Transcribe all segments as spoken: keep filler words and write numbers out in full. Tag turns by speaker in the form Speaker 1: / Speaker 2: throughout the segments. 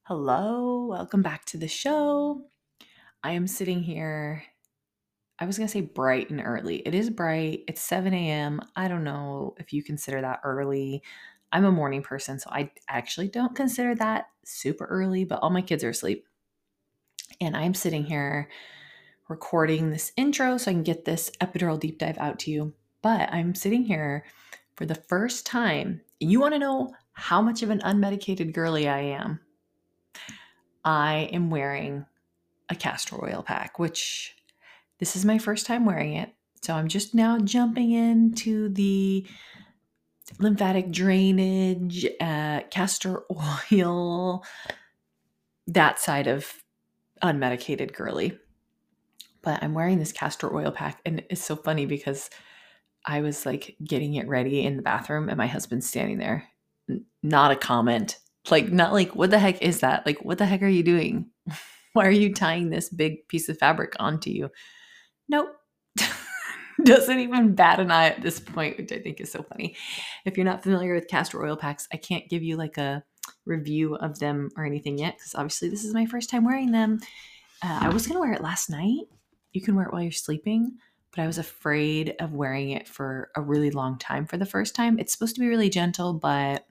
Speaker 1: Hello, welcome back to the show. I am sitting here. I was going to say bright and early. It is bright. It's seven a.m. I don't know if you consider that early. I'm a morning person, so I actually don't consider that super early, but all my kids are asleep. And I'm sitting here recording this intro so I can get this epidural deep dive out to you. But I'm sitting here for the first time. You want to know how much of an unmedicated girly I am? I am wearing a castor oil pack, which this is my first time wearing it. So I'm just now jumping into the lymphatic drainage, uh, castor oil, that side of unmedicated girly. But I'm wearing this castor oil pack, and it's so funny because I was like getting it ready in the bathroom, and my husband's standing there. Not a comment. Like, not like, what the heck is that? Like, what the heck are you doing? Why are you tying this big piece of fabric onto you? Nope. Doesn't even bat an eye at this point, which I think is so funny. If you're not familiar with castor oil packs, I can't give you like a review of them or anything yet, because obviously this is my first time wearing them. Uh, I was going to wear it last night. You can wear it while you're sleeping, but I was afraid of wearing it for a really long time for the first time. It's supposed to be really gentle, but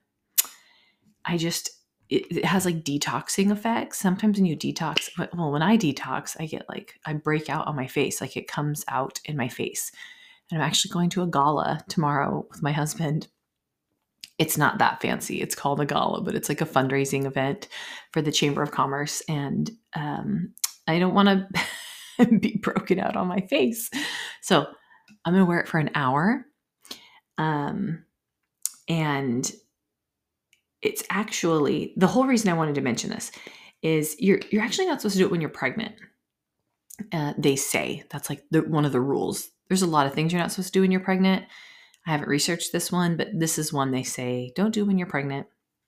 Speaker 1: I just, it, it has like detoxing effects. Sometimes when you detox, well, when I detox, I get like, I break out on my face, like it comes out in my face. And I'm actually going to a gala tomorrow with my husband. It's not that fancy. It's called a gala, but it's like a fundraising event for the Chamber of Commerce. And um, I don't want to be broken out on my face. So I'm going to wear it for an hour. Um, and it's actually, the whole reason I wanted to mention this is you're you're actually not supposed to do it when you're pregnant. Uh, they say that's like the, one of the rules. There's a lot of things you're not supposed to do when you're pregnant. I haven't researched this one, but this is one they say don't do when you're pregnant.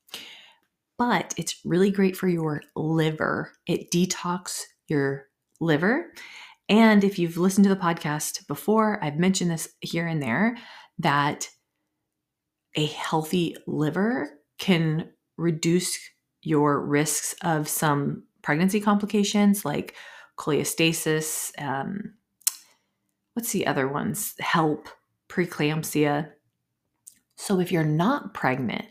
Speaker 1: But it's really great for your liver. It detox your liver. And if you've listened to the podcast before, I've mentioned this here and there, that a healthy liver can reduce your risks of some pregnancy complications like cholestasis. Um, what's the other ones? HELP, preeclampsia. So if you're not pregnant,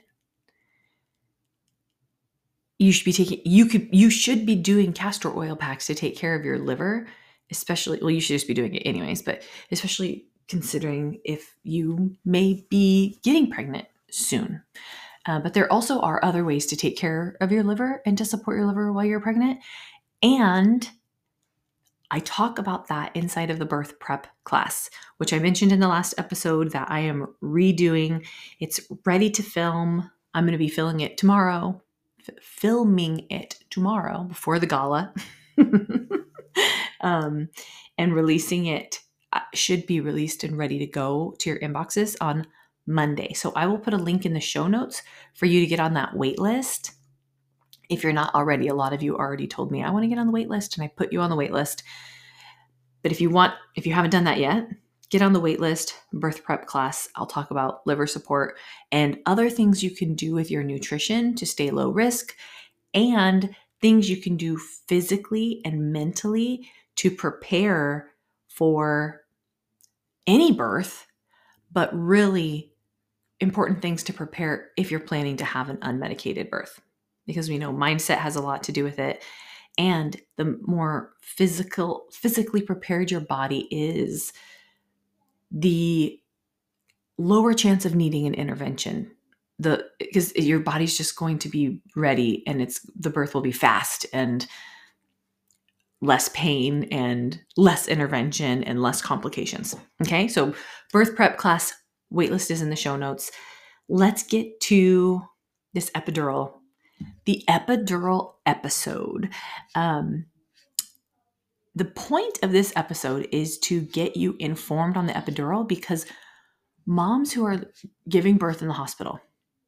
Speaker 1: you should be taking, you could, you should be doing castor oil packs to take care of your liver, especially, well, you should just be doing it anyways, but especially considering if you may be getting pregnant soon. Uh, but there also are other ways to take care of your liver and to support your liver while you're pregnant. And I talk about that inside of the birth prep class, which I mentioned in the last episode that I am redoing. It's ready to film. I'm going to be filming it tomorrow, f- filming it tomorrow before the gala, um, and releasing it. Uh, should be released and ready to go to your inboxes on Monday. So I will put a link in the show notes for you to get on that wait list. If you're not already, a lot of you already told me I want to get on the wait list, and I put you on the wait list. But if you want, if you haven't done that yet, get on the wait list, birth prep class. I'll talk about liver support and other things you can do with your nutrition to stay low risk, and things you can do physically and mentally to prepare for any birth, but really important things to prepare if you're planning to have an unmedicated birth, because we know mindset has a lot to do with it. And the more physical, physically prepared your body is, the lower chance of needing an intervention. The because your body's just going to be ready, and it's the birth will be fast and less pain and less intervention and less complications. Okay, so birth prep class waitlist is in the show notes. Let's get to this epidural, the epidural episode. Um, the point of this episode is to get you informed on the epidural, because moms who are giving birth in the hospital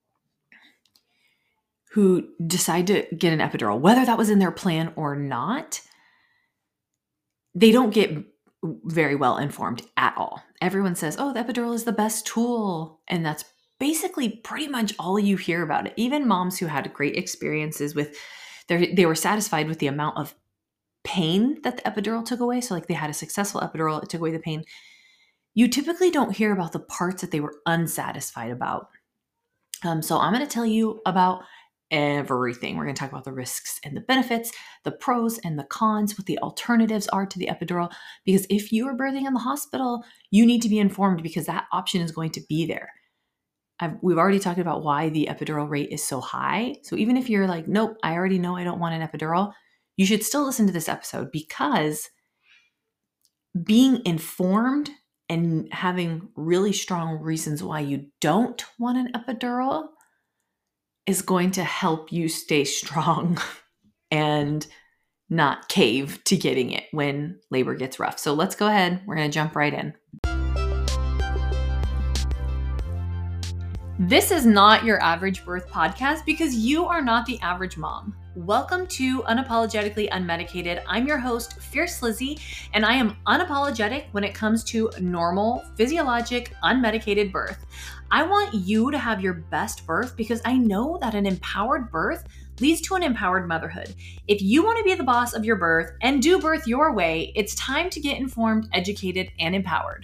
Speaker 1: who decide to get an epidural, whether that was in their plan or not, they don't get very well informed at all. Everyone says, oh, the epidural is the best tool. And that's basically pretty much all you hear about it. Even moms who had great experiences with they they were satisfied with the amount of pain that the epidural took away. So like they had a successful epidural, it took away the pain. You typically don't hear about the parts that they were unsatisfied about. Um, so I'm going to tell you about everything. We're going to talk about the risks and the benefits, the pros and the cons, what the alternatives are to the epidural. Because if you are birthing in the hospital, you need to be informed because that option is going to be there. I've, we've already talked about why the epidural rate is so high. So even if you're like, nope, I already know I don't want an epidural, you should still listen to this episode because being informed and having really strong reasons why you don't want an epidural is going to help you stay strong and not cave to getting it when labor gets rough. So let's go ahead. We're going to jump right in. This is not your average birth podcast because you are not the average mom. Welcome to Unapologetically Unmedicated. I'm your host, Fierce Lizzie, and I am unapologetic when it comes to normal, physiologic, unmedicated birth. I want you to have your best birth because I know that an empowered birth leads to an empowered motherhood. If you want to be the boss of your birth and do birth your way, it's time to get informed, educated, and empowered.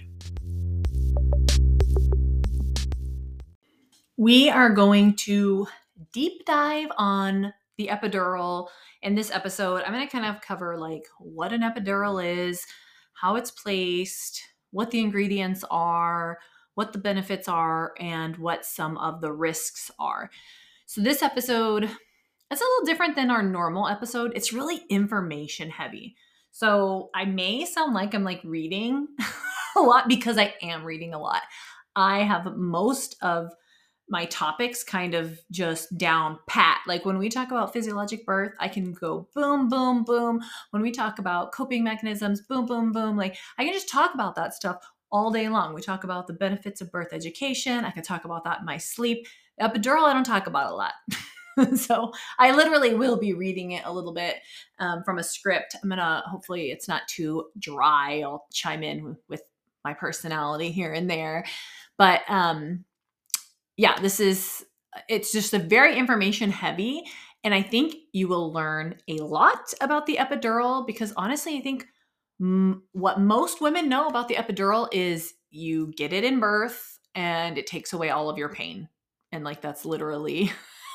Speaker 1: We are going to deep dive on the epidural in this episode. I'm going to kind of cover like what an epidural is, how it's placed, what the ingredients are, what the benefits are, and what some of the risks are. So this episode, it's a little different than our normal episode. It's really information heavy. So I may sound like I'm like reading a lot because I am reading a lot. I have most of my topics kind of just down pat. Like when we talk about physiologic birth, I can go boom, boom, boom. When we talk about coping mechanisms, boom, boom, boom. Like I can just talk about that stuff all day long. We talk about the benefits of birth education. I can talk about that in my sleep. Epidural, I don't talk about a lot. So I literally will be reading it a little bit um, from a script. I'm going to, hopefully it's not too dry. I'll chime in with my personality here and there. But, um, yeah, this is, it's just a very information heavy. And I think you will learn a lot about the epidural because honestly, I think m- what most women know about the epidural is you get it in birth and it takes away all of your pain. And like, that's literally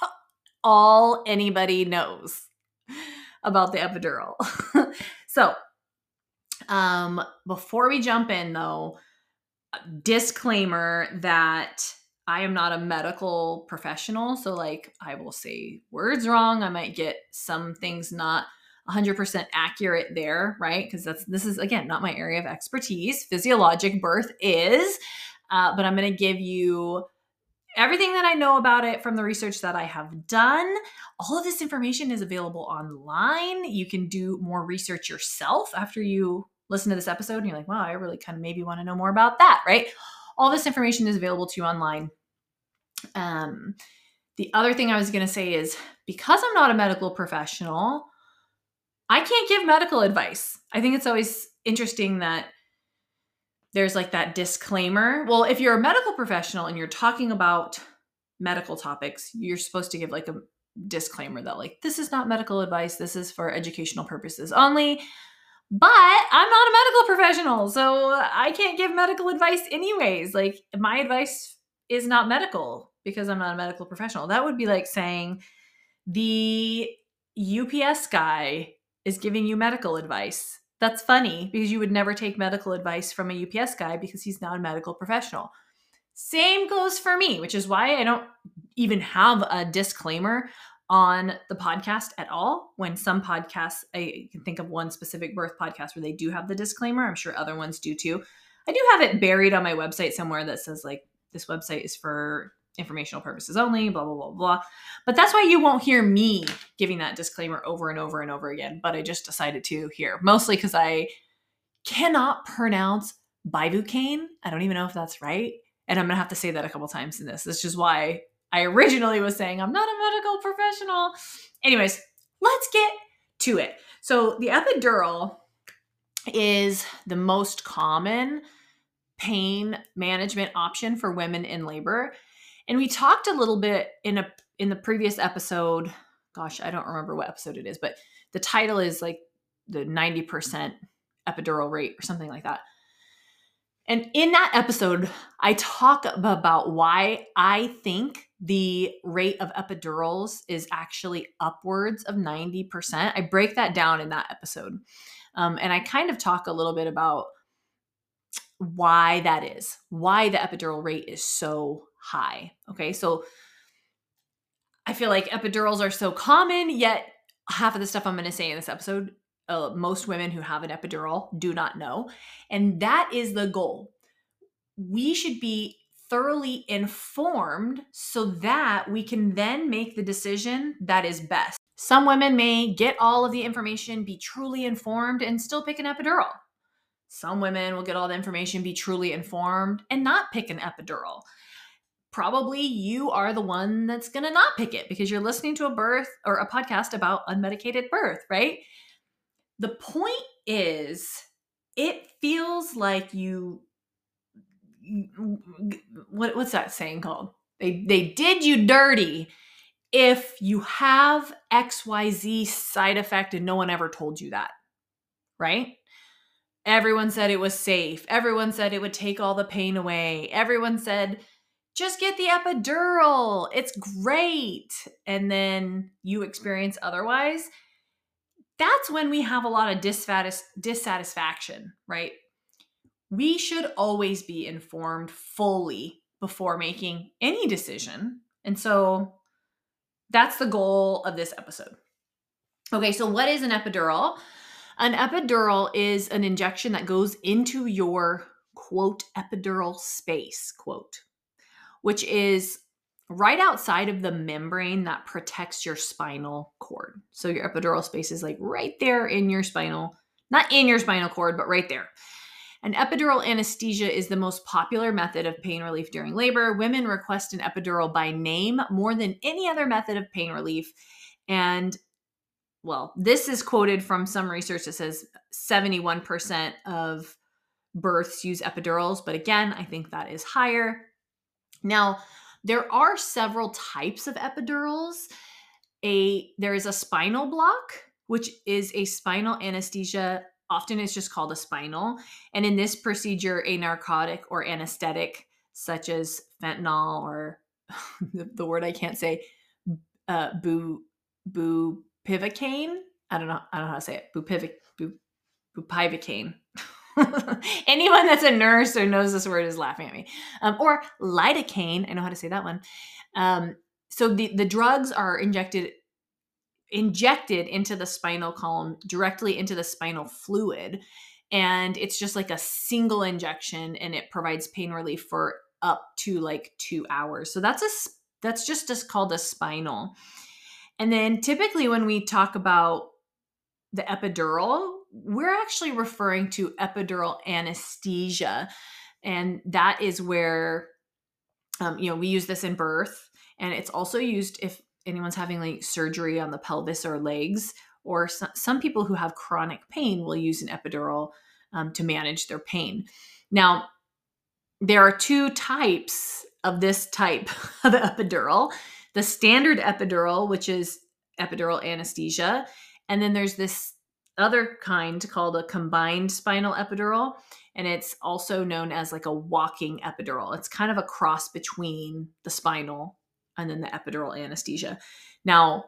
Speaker 1: all anybody knows about the epidural. So, um, before we jump in though, disclaimer that I am not a medical professional. So like I will say words wrong. I might get some things not one hundred percent accurate there, right? Because that's this is, again, not my area of expertise. Physiologic birth is, uh, but I'm going to give you everything that I know about it from the research that I have done. All of this information is available online. You can do more research yourself after you listen to this episode and you're like, wow, I really kind of maybe want to know more about that, right? All this information is available to you online. Um, the other thing I was going to say is because I'm not a medical professional, I can't give medical advice. I think it's always interesting that there's like that disclaimer. Well, if you're a medical professional and you're talking about medical topics, you're supposed to give like a disclaimer that like, this is not medical advice. This is for educational purposes only. But I'm not a medical professional, so I can't give medical advice anyways. Like my advice is not medical because I'm not a medical professional. That would be like saying the U P S guy is giving you medical advice. That's funny because you would never take medical advice from a U P S guy because he's not a medical professional. Same goes for me, which is why I don't even have a disclaimer on the podcast at all. When some podcasts, I can think of one specific birth podcast where they do have the disclaimer. I'm sure other ones do too. I do have it buried on my website somewhere that says like, this website is for informational purposes only, blah, blah, blah, blah. But that's why you won't hear me giving that disclaimer over and over and over again. But I just decided to here, mostly because I cannot pronounce Bupivacaine. I don't even know if that's right. And I'm going to have to say that a couple times in this. This is just why I originally was saying I'm not a medical professional. Anyways, let's get to it. So the epidural is the most common pain management option for women in labor. And we talked a little bit in a in the previous episode, gosh, I don't remember what episode it is, but the title is like the ninety percent epidural rate or something like that. And in that episode, I talk about why I think the rate of epidurals is actually upwards of ninety percent. I break that down in that episode. Um, and I kind of talk a little bit about why that is, why the epidural rate is so high. Okay, so I feel like epidurals are so common, yet half of the stuff I'm going to say in this episode, uh, most women who have an epidural do not know. And that is the goal. We should be thoroughly informed so that we can then make the decision that is best. Some women may get all of the information, be truly informed, and still pick an epidural. Some women will get all the information, be truly informed, and not pick an epidural. Probably you are the one that's going to not pick it because you're listening to a birth or a podcast about unmedicated birth, right? The point is, it feels like you, what, what's that saying called? They, they did you dirty if you have X Y Z side effect and no one ever told you that, right? Everyone said it was safe. Everyone said it would take all the pain away. Everyone said, just get the epidural. It's great. And then you experience otherwise. That's when we have a lot of dissatis- dissatisfaction, right? We should always be informed fully before making any decision. And so that's the goal of this episode. Okay, so what is an epidural? An epidural is an injection that goes into your, quote, epidural space, quote, which is right outside of the membrane that protects your spinal cord. So your epidural space is like right there in your spinal, not in your spinal cord, but right there. An epidural anesthesia is the most popular method of pain relief during labor. Women request an epidural by name more than any other method of pain relief. And well, this is quoted from some research that says seventy-one percent of births use epidurals. But again, I think that is higher. Now, there are several types of epidurals. A, there is a spinal block, which is a spinal anesthesia. Often it's just called a spinal. And in this procedure, a narcotic or anesthetic, such as fentanyl or the, the word I can't say, uh, bu, bupivacaine. I don't know. I don't know how to say it. Bupivac, bu, bupivacaine. Anyone that's a nurse or knows this word is laughing at me. Um, or lidocaine. I know how to say that one. Um, so the, the drugs are injected injected into the spinal column, directly into the spinal fluid. And it's just like a single injection, and it provides pain relief for up to like two hours. So that's a, that's just, just called a spinal. And then typically when we talk about the epidural, we're actually referring to epidural anesthesia. And that is where, um, you know, we use this in birth, and it's also used if anyone's having like surgery on the pelvis or legs, or some, some people who have chronic pain will use an epidural um, to manage their pain. Now, there are two types of this type of epidural. The standard epidural, which is epidural anesthesia. And then there's this other kind called a combined spinal epidural. And it's also known as like a walking epidural. It's kind of a cross between the spinal and then the epidural anesthesia. Now,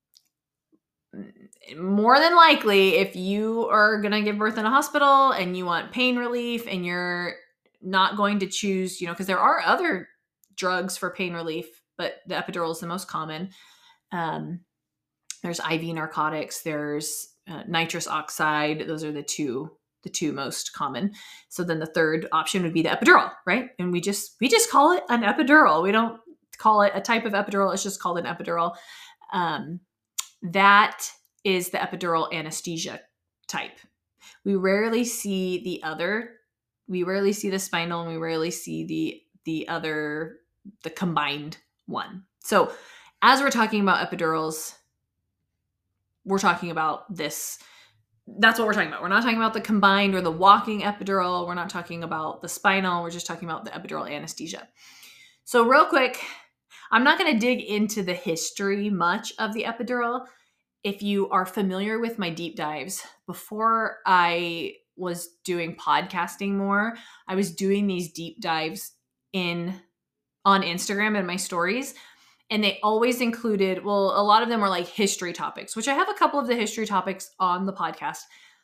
Speaker 1: more than likely, if you are going to give birth in a hospital and you want pain relief and you're not going to choose, you know, because there are other drugs for pain relief, but the epidural is the most common. Um, there's I V narcotics, there's uh, nitrous oxide. Those are the two, the two most common. So then the third option would be the epidural, right? And we just, we just call it an epidural. We don't call it a type of epidural. It's just called an epidural. Um, that is the epidural anesthesia type. We rarely see the other, we rarely see the spinal, and we rarely see the, the other, the combined one. So as we're talking about epidurals, we're talking about this. That's what we're talking about. We're not talking about the combined or the walking epidural. We're not talking about the spinal. We're just talking about the epidural anesthesia. So real quick, I'm not going to dig into the history much of the epidural. If you are familiar with my deep dives, before I was doing podcasting more, I was doing these deep dives in on Instagram and my stories. And they always included, well, a lot of them were like history topics, which I have a couple of the history topics on the podcast.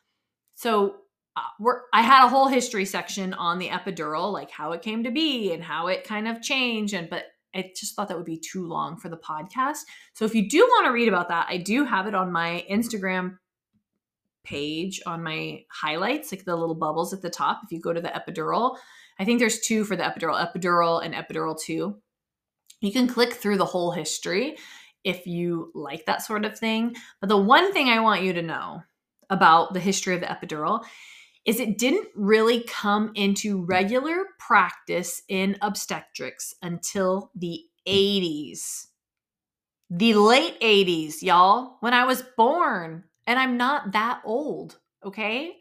Speaker 1: So uh, we're, I had a whole history section on the epidural, like how it came to be and how it kind of changed. And, but I just thought that would be too long for the podcast. So if you do want to read about that, I do have it on my Instagram page on my highlights, like the little bubbles at the top. If you go to the epidural, I think there's two for the epidural, epidural and epidural two. You can click through the whole history if you like that sort of thing. But the one thing I want you to know about the history of the epidural is it didn't really come into regular practice in obstetrics until the eighties. The late eighties, y'all, when I was born. And I'm not that old, okay?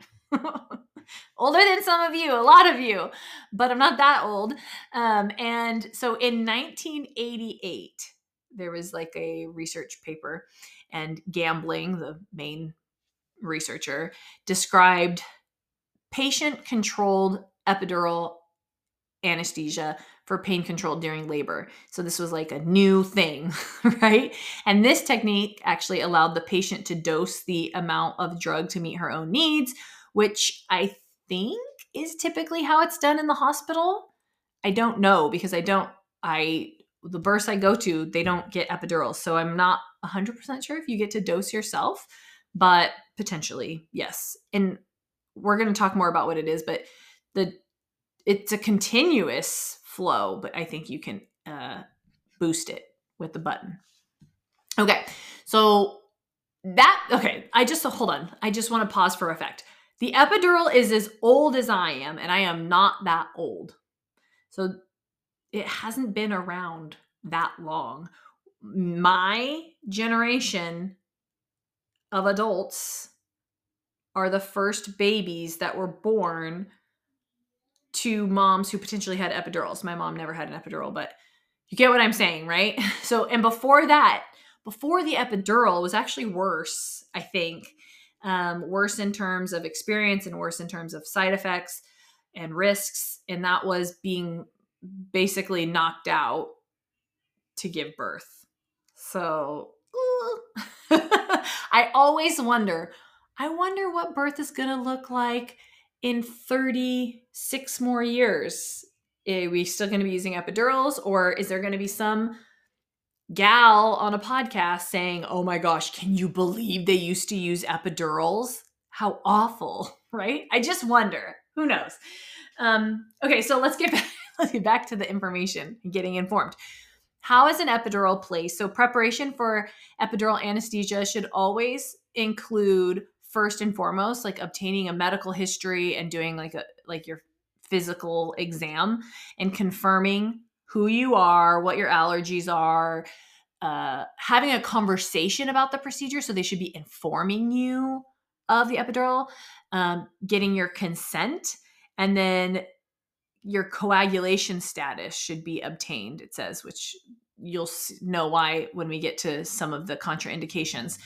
Speaker 1: Older than some of you, a lot of you, but I'm not that old. Um, and so in nineteen eighty-eight, there was like a research paper, and Gambling, the main researcher, described patient-controlled epidural anesthesia for pain control during labor. So this was like a new thing, right? And this technique actually allowed the patient to dose the amount of drug to meet her own needs, which I think is typically how it's done in the hospital. I don't know because I don't, I, the births I go to, they don't get epidurals. So I'm not one hundred percent sure if you get to dose yourself, but potentially, yes. And we're going to talk more about what it is, but the it's a continuous flow, but I think you can uh, boost it with the button. Okay, so that, okay, I just, hold on. I just want to pause for effect. The epidural is as old as I am, and I am not that old. So it hasn't been around that long. My generation of adults are the first babies that were born to moms who potentially had epidurals. My mom never had an epidural, but you get what I'm saying, right? So, and before that, before the epidural was actually worse, I think, um, worse in terms of experience and worse in terms of side effects and risks. And that was being basically knocked out to give birth. So I always wonder, I wonder what birth is going to look like in thirty-six more years. Are we still going to be using epidurals, or is there going to be some gal on a podcast saying, oh my gosh, can you believe they used to use epidurals? How awful, right? I just wonder. Who knows? Um, okay, so let's get back, let's get back to the information and getting informed. How is an epidural placed? So preparation for epidural anesthesia should always include, first and foremost, like obtaining a medical history and doing like a like your physical exam and confirming who you are, what your allergies are, uh, having a conversation about the procedure. So they should be informing you of the epidural, um, getting your consent, and then your coagulation status should be obtained, it says, which you'll know why when we get to some of the contraindications.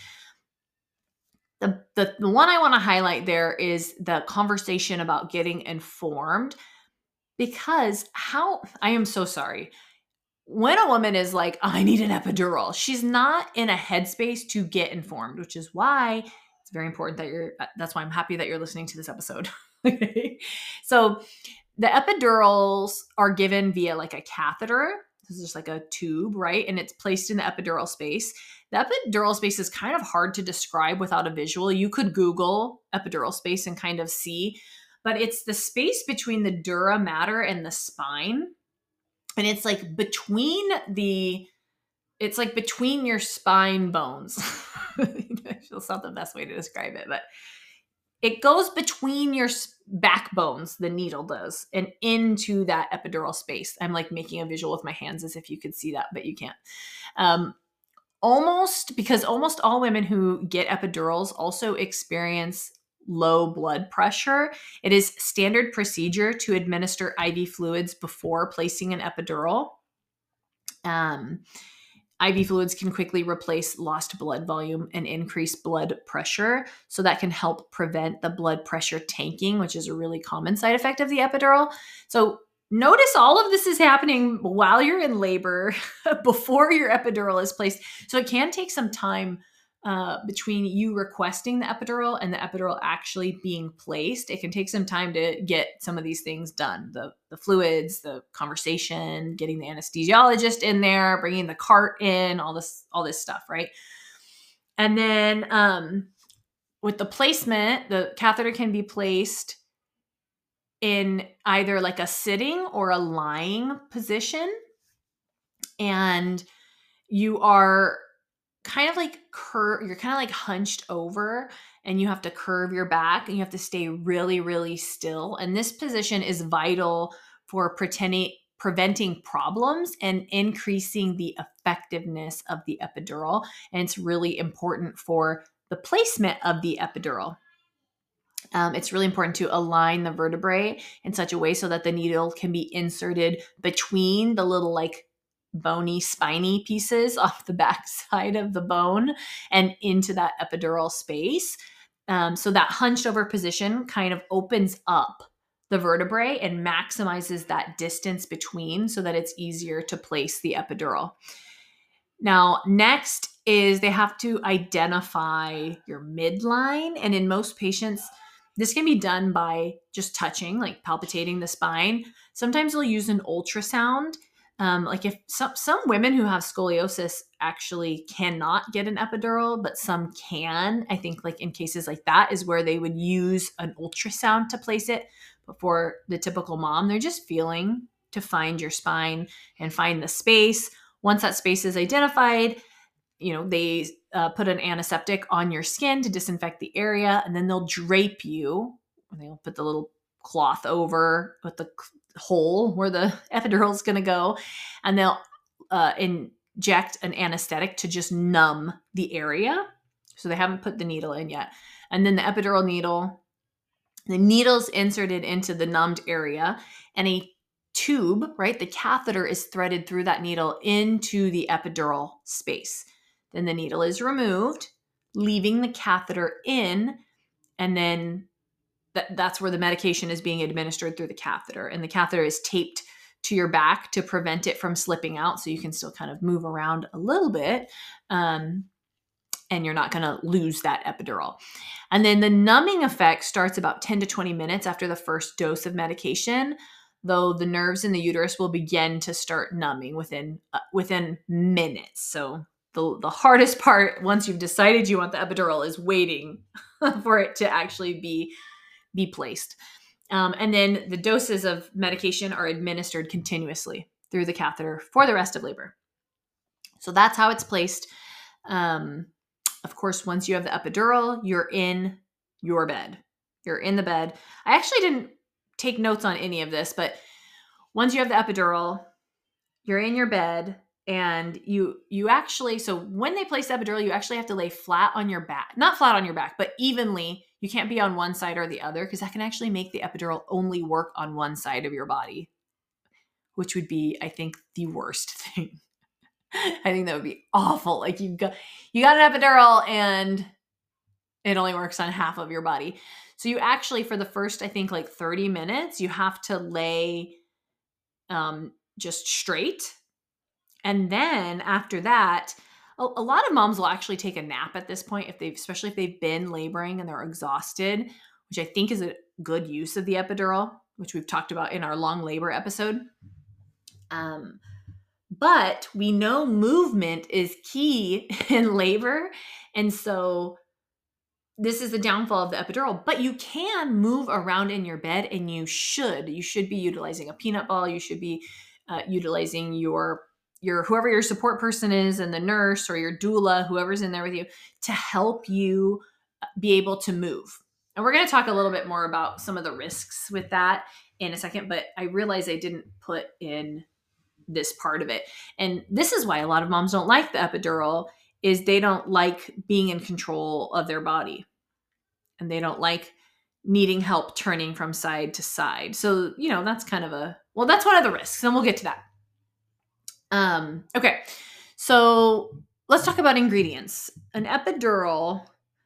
Speaker 1: The, the, the one I want to highlight there is the conversation about getting informed, because how, I am so sorry. When a woman is like, oh, I need an epidural, she's not in a headspace to get informed, which is why it's very important that you're, that's why I'm happy that you're listening to this episode. Okay. So the epidurals are given via like a catheter. This is just like a tube, right? And it's placed in the epidural space. The epidural space is kind of hard to describe without a visual. You could Google epidural space and kind of see, but it's the space between the dura mater and the spine. And it's like between the, it's like between your spine bones. It's not the best way to describe it, but it goes between your backbones, the needle does, and into that epidural space. I'm like making a visual with my hands as if you could see that, but you can't. Um, almost, because almost all women who get epidurals also experience low blood pressure. It is standard procedure to administer I V fluids before placing an epidural. Um, I V fluids can quickly replace lost blood volume and increase blood pressure. So that can help prevent the blood pressure tanking, which is a really common side effect of the epidural. So notice all of this is happening while you're in labor, before your epidural is placed. So it can take some time uh, between you requesting the epidural and the epidural actually being placed. It can take some time to get some of these things done. The, the fluids, the conversation, getting the anesthesiologist in there, bringing the cart in, all this, all this stuff, right? And then um, with the placement, the catheter can be placed in either like a sitting or a lying position. And you are kind of like cur- you're kind of like hunched over, and you have to curve your back, and you have to stay really, really still. And this position is vital for pretending, preventing problems and increasing the effectiveness of the epidural. And it's really important for the placement of the epidural. Um, it's really important to align the vertebrae in such a way so that the needle can be inserted between the little like bony, spiny pieces off the back side of the bone and into that epidural space. Um, so that hunched over position kind of opens up the vertebrae and maximizes that distance between so that it's easier to place the epidural. Now, next is they have to identify your midline. And in most patients, this can be done by just touching, like palpitating the spine. Sometimes they'll use an ultrasound. Um, like if some, some women who have scoliosis actually cannot get an epidural, but some can. I think like in cases like that is where they would use an ultrasound to place it. But for the typical mom, they're just feeling to find your spine and find the space. Once that space is identified, you know, they uh, put an antiseptic on your skin to disinfect the area, and then they'll drape you. They'll put the little cloth over with the hole where the epidural is going to go, and they'll uh, inject an anesthetic to just numb the area. So they haven't put the needle in yet. And then the epidural needle, the needle's inserted into the numbed area, and a tube, right? The catheter is threaded through that needle into the epidural space. Then the needle is removed, leaving the catheter in, and then th- that's where the medication is being administered through the catheter. And the catheter is taped to your back to prevent it from slipping out, so you can still kind of move around a little bit, um, and you're not going to lose that epidural. And then the numbing effect starts about ten to twenty minutes after the first dose of medication, though the nerves in the uterus will begin to start numbing within uh, within minutes. So the, the hardest part, once you've decided you want the epidural, is waiting for it to actually be, be placed. Um, and then the doses of medication are administered continuously through the catheter for the rest of labor. So that's how it's placed. Um, of course, once you have the epidural, you're in your bed. You're in the bed. I actually didn't take notes on any of this, but once you have the epidural, you're in your bed, and you you actually, so when they place the epidural, you actually have to lay flat on your back. Not flat on your back, but evenly. You can't be on one side or the other, because that can actually make the epidural only work on one side of your body, which would be, I think, the worst thing. I think that would be awful. Like you got you got an epidural and it only works on half of your body. So you actually, for the first, I think like thirty minutes, you have to lay um, just straight. And then after that, a, a lot of moms will actually take a nap at this point, if they've, especially if they've been laboring and they're exhausted, which I think is a good use of the epidural, which we've talked about in our long labor episode. Um, But we know movement is key in labor. And so this is the downfall of the epidural. But you can move around in your bed, and you should. You should be utilizing a peanut ball. You should be uh, utilizing your your whoever your support person is, and the nurse or your doula, whoever's in there with you, to help you be able to move. And we're going to talk a little bit more about some of the risks with that in a second. But I realize I didn't put in this part of it. And this is why a lot of moms don't like the epidural, is they don't like being in control of their body, and they don't like needing help turning from side to side. So, you know, that's kind of a, well, that's one of the risks, and we'll get to that. Um, okay. So let's talk about ingredients. An epidural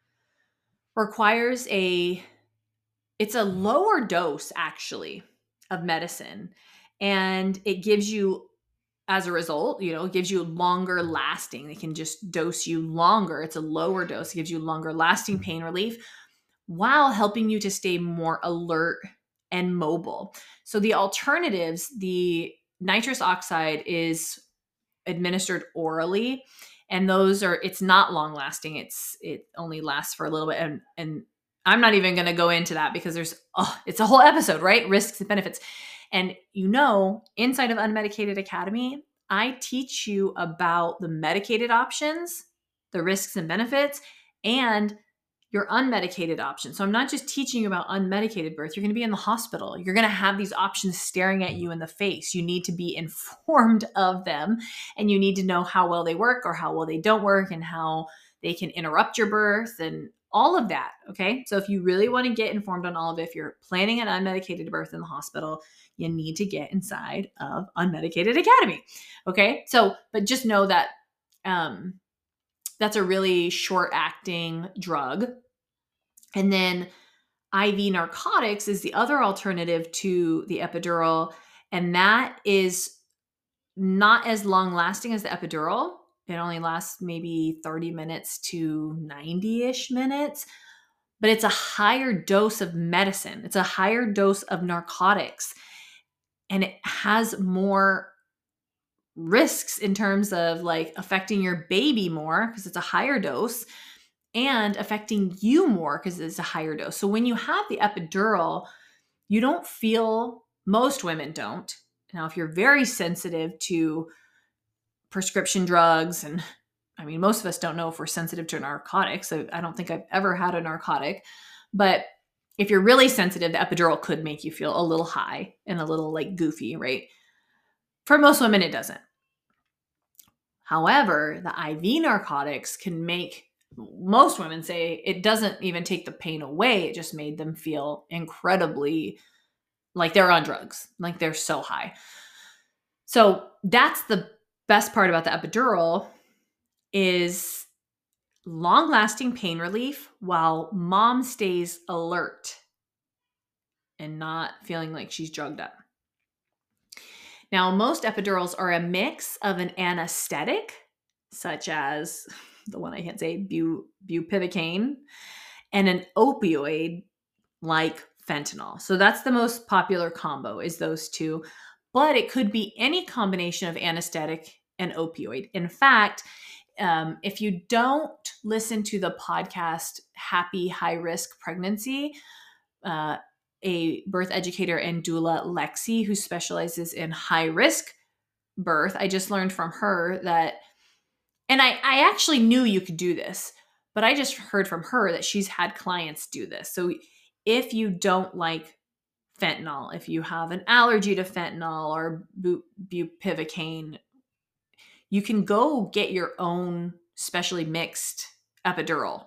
Speaker 1: requires a, it's a lower dose actually of medicine. And it gives you, as a result, you know, it gives you longer lasting. They can just dose you longer. It's a lower dose. It gives you longer lasting pain relief while helping you to stay more alert and mobile. So the alternatives, the nitrous oxide is administered orally, and those are, it's not long lasting. It's it only lasts for a little bit, and and I'm not even going to go into that because there's oh, it's a whole episode, right? Risks and benefits. And you know, inside of Unmedicated Academy, I teach you about the medicated options, the risks and benefits, and your unmedicated options. So I'm not just teaching you about unmedicated birth. You're going to be in the hospital. You're going to have these options staring at you in the face. You need to be informed of them, and you need to know how well they work or how well they don't work, and how they can interrupt your birth and all of that. Okay. So if you really want to get informed on all of it, if you're planning an unmedicated birth in the hospital, you need to get inside of Unmedicated Academy. Okay. So, but just know that, um, that's a really short acting drug. And then I V narcotics is the other alternative to the epidural. And that is not as long lasting as the epidural. It only lasts maybe thirty minutes to ninety-ish minutes, but it's a higher dose of medicine. It's a higher dose of narcotics, and it has more risks in terms of like affecting your baby more because it's a higher dose, and affecting you more because it's a higher dose. So when you have the epidural, you don't feel, most women don't. Now, if you're very sensitive to prescription drugs, and I mean, most of us don't know if we're sensitive to narcotics. So I don't think I've ever had a narcotic, but if you're really sensitive, the epidural could make you feel a little high and a little like goofy, right? For most women, it doesn't. However, the I V narcotics can make, most women say it doesn't even take the pain away. It just made them feel incredibly like they're on drugs, like they're so high. So that's the best part about the epidural, is long-lasting pain relief while mom stays alert and not feeling like she's drugged up. Now, most epidurals are a mix of an anesthetic, such as the one I can't say, bu- bupivacaine, and an opioid like fentanyl. So that's the most popular combo, is those two. But it could be any combination of anesthetic and opioid. In fact, um, if you don't listen to the podcast Happy High Risk Pregnancy, uh, a birth educator and doula, Lexi, who specializes in high risk birth, I just learned from her that, and I, I actually knew you could do this, but I just heard from her that she's had clients do this. So if you don't like fentanyl, if you have an allergy to fentanyl or bu- bupivacaine, you can go get your own specially mixed epidural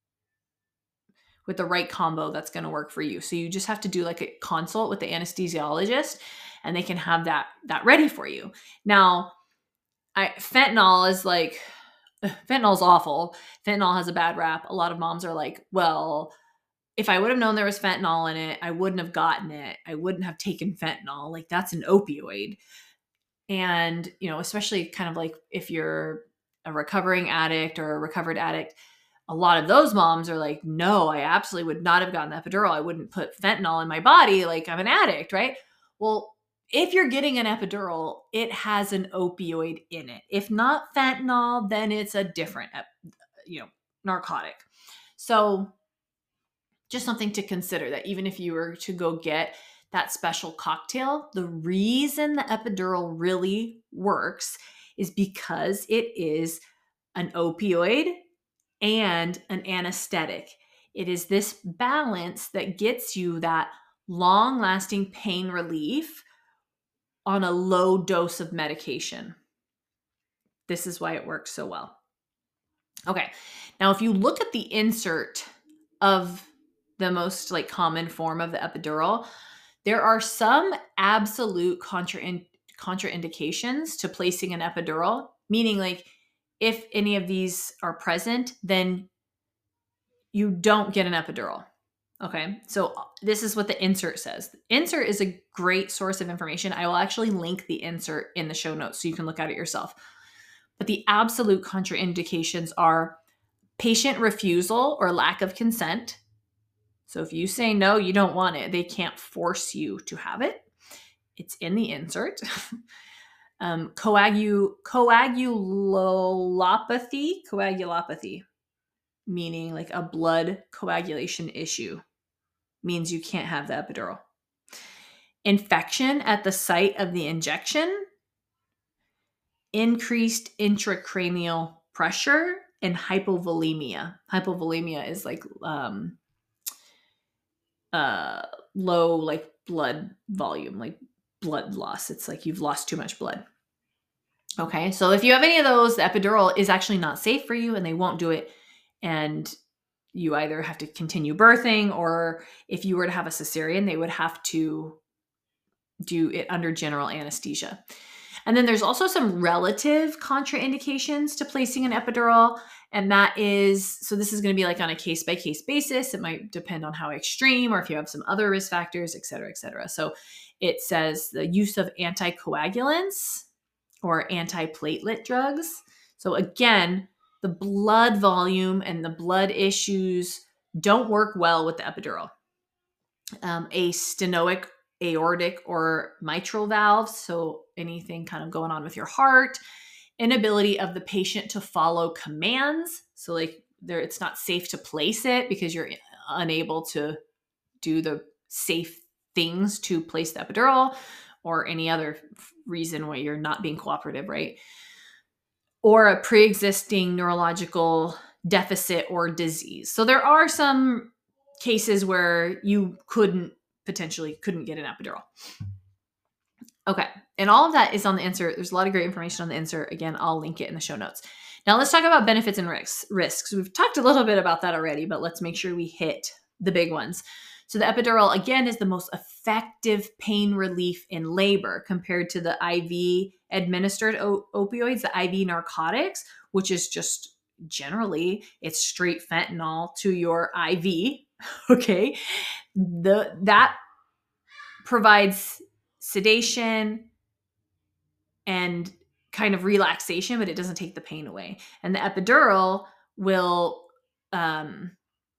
Speaker 1: with the right combo that's going to work for you. So you just have to do like a consult with the anesthesiologist, and they can have that that ready for you. Now, I, fentanyl is like, fentanyl is awful. Fentanyl has a bad rap. A lot of moms are like, well, if I would have known there was fentanyl in it, I wouldn't have gotten it. I wouldn't have taken fentanyl. Like, that's an opioid. And, you know, especially kind of like if you're a recovering addict or a recovered addict, a lot of those moms are like, no, I absolutely would not have gotten the epidural. I wouldn't put fentanyl in my body. Like, I'm an addict, right? Well, if you're getting an epidural, it has an opioid in it. If not fentanyl, then it's a different, you know, narcotic. So just something to consider, that even if you were to go get that special cocktail, the reason the epidural really works is because it is an opioid and an anesthetic. It is this balance that gets you that long-lasting pain relief on a low dose of medication. This is why it works so well. Okay, now if you look at the insert of the most like common form of the epidural, there are some absolute contra- contraindications to placing an epidural, meaning like if any of these are present, then you don't get an epidural. Okay, so this is what the insert says. The insert is a great source of information. I will actually link the insert in the show notes so you can look at it yourself. But the absolute contraindications are patient refusal or lack of consent. So if you say no, you don't want it, they can't force you to have it. It's in the insert. um, coagu- coagulopathy, coagulopathy, meaning like a blood coagulation issue, means you can't have the epidural. Infection at the site of the injection, increased intracranial pressure, and hypovolemia. Hypovolemia is like um, uh, low like blood volume, like blood loss. It's like you've lost too much blood. Okay, so if you have any of those, the epidural is actually not safe for you and they won't do it. And you either have to continue birthing, or if you were to have a cesarean, they would have to do it under general anesthesia. And then there's also some relative contraindications to placing an epidural. And that is, so this is going to be like on a case by case basis. It might depend on how extreme or if you have some other risk factors, et cetera, et cetera. So it says the use of anticoagulants or antiplatelet drugs. So again, the blood volume and the blood issues don't work well with the epidural. Um, a stenoic aortic or mitral valve, so anything kind of going on with your heart, inability of the patient to follow commands. So like there, it's not safe to place it because you're unable to do the safe things to place the epidural, or any other reason why you're not being cooperative, right? Or a pre-existing neurological deficit or disease. So there are some cases where you couldn't potentially couldn't get an epidural. Okay. And all of that is on the insert. There's a lot of great information on the insert. Again, I'll link it in the show notes. Now let's talk about benefits and risks. Risks. We've talked a little bit about that already, but let's make sure we hit the big ones. So the epidural, again, is the most effective pain relief in labor compared to the I V administered o- opioids, the I V narcotics, which is just generally, it's straight fentanyl to your I V. Okay. The, that provides sedation and kind of relaxation, but it doesn't take the pain away. And the epidural will, um,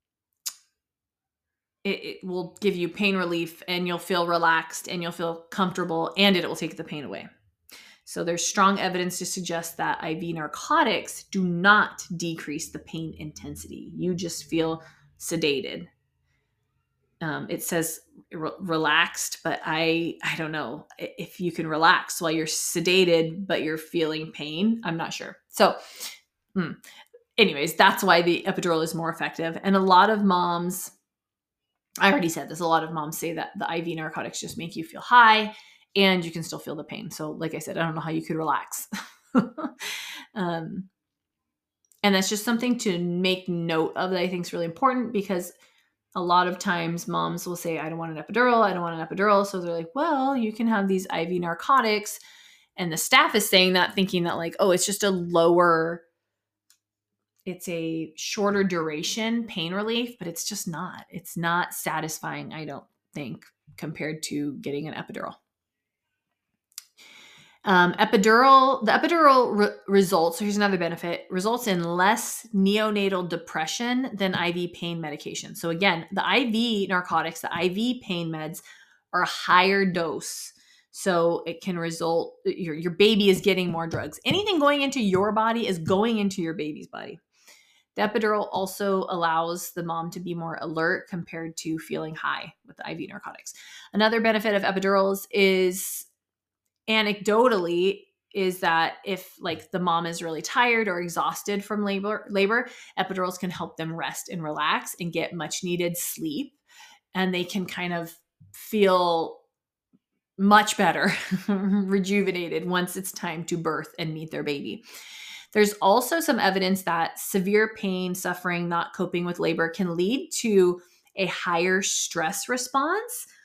Speaker 1: it, it will give you pain relief and you'll feel relaxed and you'll feel comfortable, and it will take the pain away. So there's strong evidence to suggest that I V narcotics do not decrease the pain intensity. You just feel sedated. Um, it says re- relaxed, but I I don't know if you can relax while you're sedated, but you're feeling pain. I'm not sure. So mm, anyways, that's why the epidural is more effective. And a lot of moms, I already said this, a lot of moms say that the I V narcotics just make you feel high and you can still feel the pain. So like I said, I don't know how you could relax. um, and that's just something to make note of that I think is really important, because a lot of times moms will say, I don't want an epidural. I don't want an epidural. So they're like, well, you can have these I V narcotics. And the staff is saying that, thinking that like, oh, it's just a lower, it's a shorter duration pain relief, but it's just not. It's not satisfying, I don't think, compared to getting an epidural. Um, epidural, the epidural re- results, so here's another benefit, results in less neonatal depression than I V pain medication. So again, the I V narcotics, the I V pain meds are a higher dose. So it can result, your, your baby is getting more drugs. Anything going into your body is going into your baby's body. The epidural also allows the mom to be more alert compared to feeling high with the I V narcotics. Another benefit of epidurals is, anecdotally, is that if like the mom is really tired or exhausted from labor, labor, epidurals can help them rest and relax and get much needed sleep. And they can kind of feel much better, rejuvenated once it's time to birth and meet their baby. There's also some evidence that severe pain, suffering, not coping with labor can lead to a higher stress response,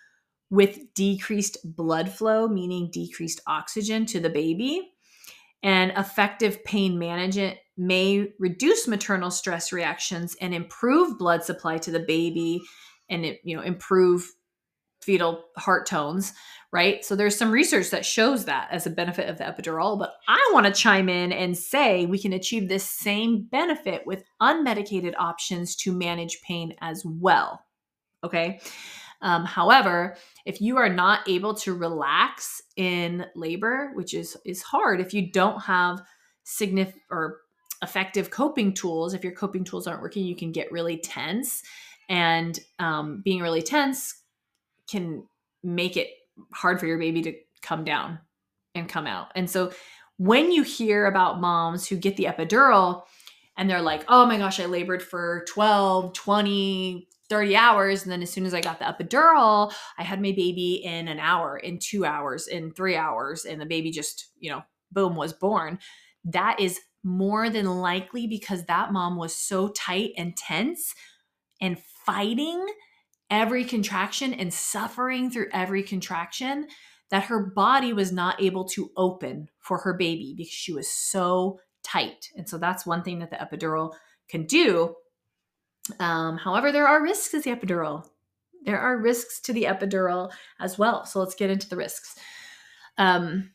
Speaker 2: with decreased blood flow, meaning decreased oxygen to the baby. And effective pain management may reduce maternal stress reactions and improve blood supply to the baby, and it, you know, improve fetal heart tones, right? So there's some research that shows that as a benefit of the epidural, but I want to chime in and say we can achieve this same benefit with unmedicated options to manage pain as well. Okay. Um, however, if you are not able to relax in labor, which is is hard if you don't have significant or effective coping tools, if your coping tools aren't working, you can get really tense, and um, being really tense can make it hard for your baby to come down and come out. And so when you hear about moms who get the epidural and they're like, oh my gosh, I labored for twelve, twenty, thirty hours. And then as soon as I got the epidural, I had my baby in an hour, in two hours, in three hours. And the baby just, you know, boom, was born. That is more than likely because that mom was so tight and tense and fighting every contraction and suffering through every contraction that her body was not able to open for her baby because she was so tight. And so that's one thing that the epidural can do. Um, however, there are risks to the epidural. There are risks to the epidural as well. So let's get into the risks. Um,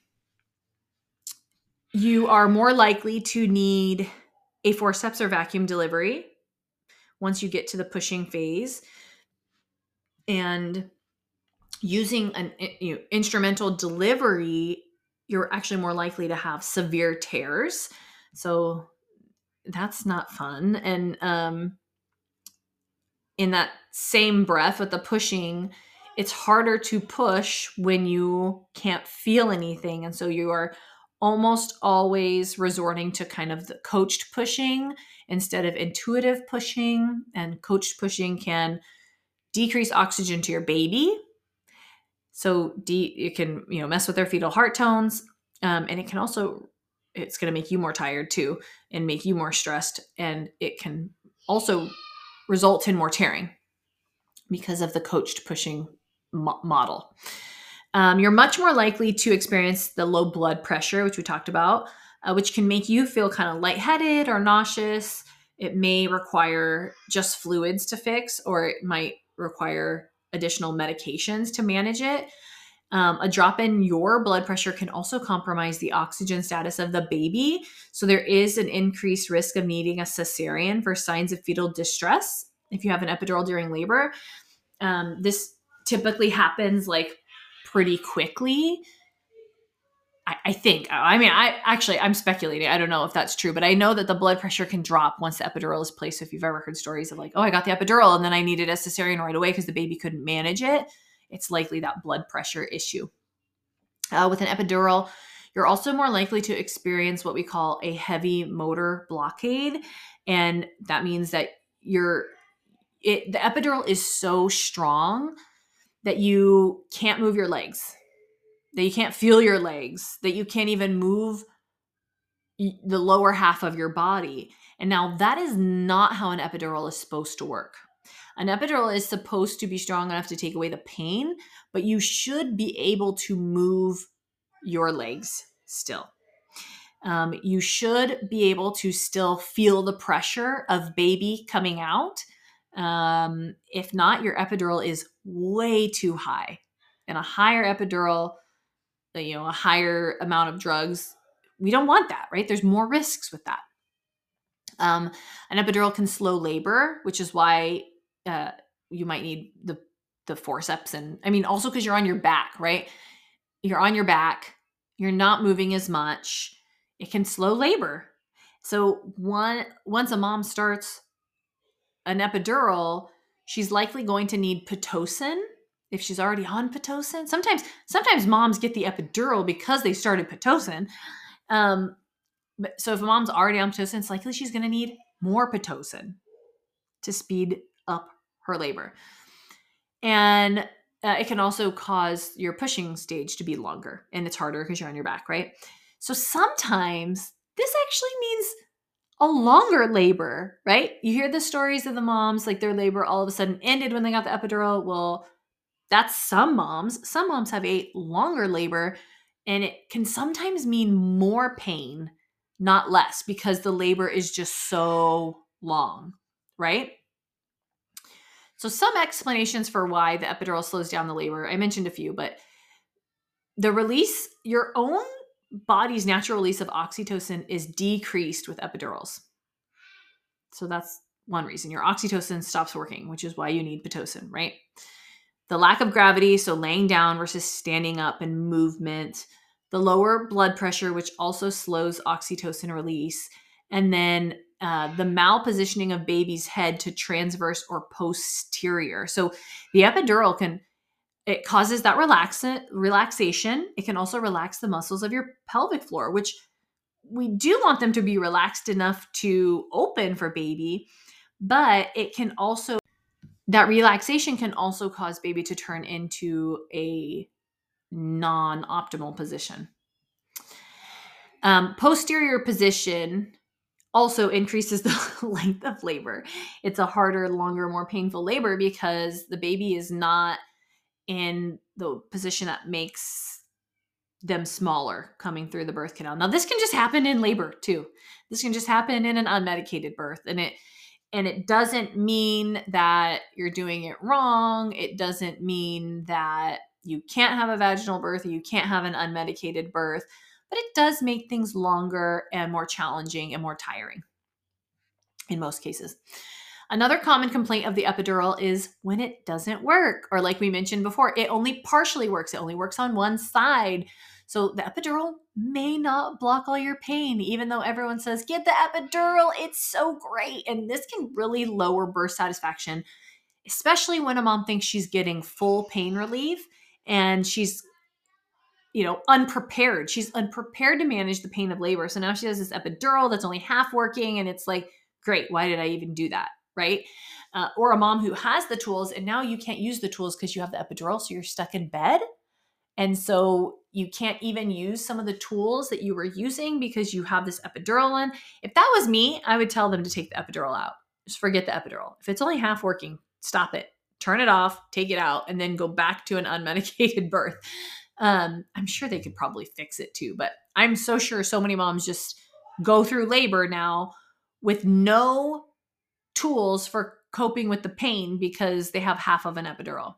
Speaker 2: you are more likely to need a forceps or vacuum delivery once you get to the pushing phase. And using an you know, instrumental delivery, you're actually more likely to have severe tears. So that's not fun. And um, in that same breath with the pushing, it's harder to push when you can't feel anything. And so you are almost always resorting to kind of the coached pushing instead of intuitive pushing. And coached pushing can decrease oxygen to your baby. So de- it can, you know, mess with their fetal heart tones. Um, and it can also, it's going to make you more tired too and make you more stressed. And it can also result in more tearing because of the coached pushing mo- model. Um, you're much more likely to experience the low blood pressure, which we talked about, uh, which can make you feel kind of lightheaded or nauseous. It may require just fluids to fix, or it might require additional medications to manage it. Um, a drop in your blood pressure can also compromise the oxygen status of the baby. So there is an increased risk of needing a cesarean for signs of fetal distress if you have an epidural during labor. Um, this typically happens like pretty quickly. I, I think, I mean, I actually, I'm speculating. I don't know if that's true, but I know that the blood pressure can drop once the epidural is placed. So if you've ever heard stories of like, oh, I got the epidural and then I needed a cesarean right away because the baby couldn't manage it, it's likely that blood pressure issue. Uh, with an epidural, you're also more likely to experience what we call a heavy motor blockade. And that means that you're, it, the epidural is so strong that you can't move your legs, that you can't feel your legs, that you can't even move the lower half of your body. And now that is not how an epidural is supposed to work. An epidural is supposed to be strong enough to take away the pain, but you should be able to move your legs still. Um, you should be able to still feel the pressure of baby coming out. Um, if not, your epidural is way too high. And a higher epidural, you know, a higher amount of drugs, we don't want that, right? There's more risks with that. Um, an epidural can slow labor, which is why uh, you might need the the forceps. And I mean, also because you're on your back, right? You're on your back. You're not moving as much. It can slow labor. So one once a mom starts an epidural, she's likely going to need Pitocin if she's already on Pitocin. Sometimes, sometimes moms get the epidural because they started Pitocin. Um, but, so if a mom's already on Pitocin, it's likely she's going to need more Pitocin to speed up her labor. And uh, it can also cause your pushing stage to be longer, and it's harder because you're on your back, right? So sometimes this actually means a longer labor, right? You hear the stories of the moms, like their labor all of a sudden ended when they got the epidural. Well, That's some moms. Some moms have a longer labor, and it can sometimes mean more pain, not less, because the labor is just so long, right? So some explanations for why the epidural slows down the labor. I mentioned a few, but the release, your own body's natural release of oxytocin is decreased with epidurals. So that's one reason. Your oxytocin stops working, which is why you need Pitocin, right? The lack of gravity, so laying down versus standing up and movement. The lower blood pressure, which also slows oxytocin release. And then uh, the malpositioning of baby's head to transverse or posterior. So the epidural can, it causes that relax- relaxation. It can also relax the muscles of your pelvic floor, which we do want them to be relaxed enough to open for baby, but it can also, that relaxation can also cause baby to turn into a non-optimal position. Um, posterior position also increases the length of labor. It's a harder, longer, more painful labor because the baby is not in the position that makes them smaller coming through the birth canal. Now, this can just happen in labor too. This can just happen in an unmedicated birth, and it and it doesn't mean that you're doing it wrong. It doesn't mean that you can't have a vaginal birth or you can't have an unmedicated birth, but it does make things longer and more challenging and more tiring in most cases. Another common complaint of the epidural is when it doesn't work, or like we mentioned before, it only partially works. It only works on one side. So the epidural may not block all your pain, even though everyone says, get the epidural, it's so great. And this can really lower birth satisfaction, especially when a mom thinks she's getting full pain relief and she's, you know, unprepared. She's unprepared to manage the pain of labor. So now she has this epidural that's only half working, and it's like, great, why did I even do that? Right? Uh, or a mom who has the tools and now you can't use the tools because you have the epidural, so you're stuck in bed. And so you can't even use some of the tools that you were using because you have this epidural in. If that was me, I would tell them to take the epidural out. Just forget the epidural. If it's only half working, stop it. Turn it off, take it out, and then go back to an unmedicated birth. Um, I'm sure they could probably fix it too, but I'm so sure so many moms just go through labor now with no tools for coping with the pain because they have half of an epidural.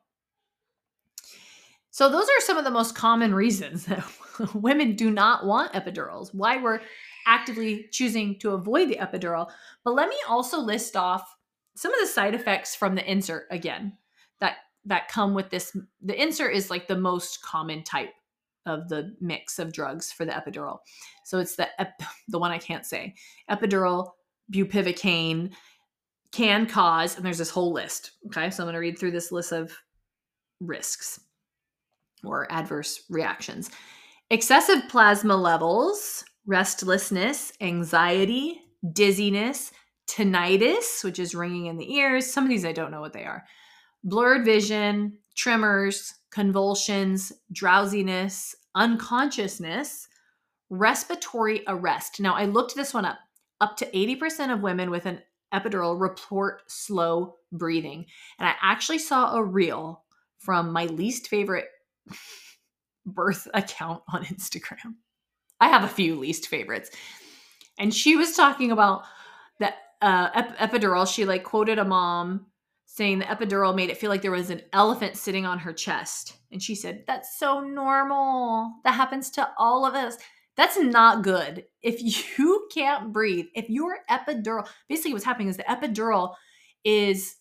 Speaker 2: So those are some of the most common reasons that women do not want epidurals, why we're actively choosing to avoid the epidural. But let me also list off some of the side effects from the insert again that that come with this. The insert is like the most common type of the mix of drugs for the epidural. So it's the ep- the one I can't say. Epidural, bupivacaine can cause, and there's this whole list. Okay, so I'm going to read through this list of risks or adverse reactions. Excessive plasma levels, restlessness, anxiety, dizziness, tinnitus, which is ringing in the ears. Some of these I don't know what they are. Blurred vision, tremors, convulsions, drowsiness, unconsciousness, respiratory arrest. Now, I looked this one up. Up to eighty percent of women with an epidural report slow breathing. And I actually saw a reel from my least favorite birth account on Instagram. I have a few least favorites. And she was talking about the uh, ep- epidural. She like quoted a mom saying the epidural made it feel like there was an elephant sitting on her chest. And she said, that's so normal. That happens to all of us. That's not good. If you can't breathe, if your epidural, basically what's happening is the epidural is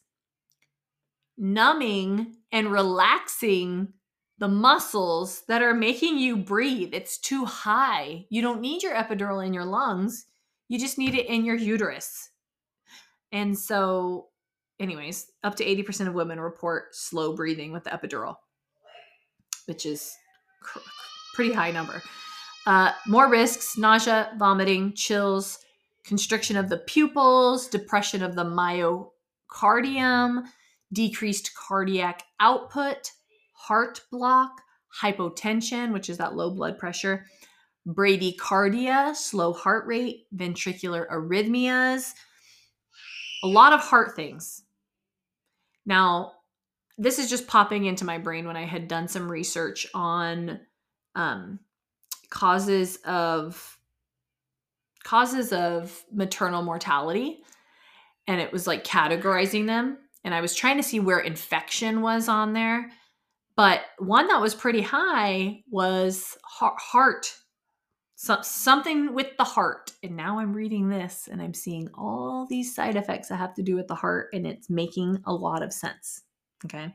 Speaker 2: numbing and relaxing the muscles that are making you breathe. It's too high. You don't need your epidural in your lungs. You just need it in your uterus. And so, anyways, up to eighty percent of women report slow breathing with the epidural, which is a pretty high number. Uh, more risks: nausea, vomiting, chills, constriction of the pupils, depression of the myocardium, decreased cardiac output, heart block, hypotension, which is that low blood pressure, bradycardia, slow heart rate, ventricular arrhythmias, a lot of heart things. Now, this is just popping into my brain when I had done some research on um, causes of causes of maternal mortality, and it was like categorizing them, and I was trying to see where infection was on there, but one that was pretty high was heart, so, something with the heart. And now I'm reading this and I'm seeing all these side effects that have to do with the heart, and it's making a lot of sense. Okay.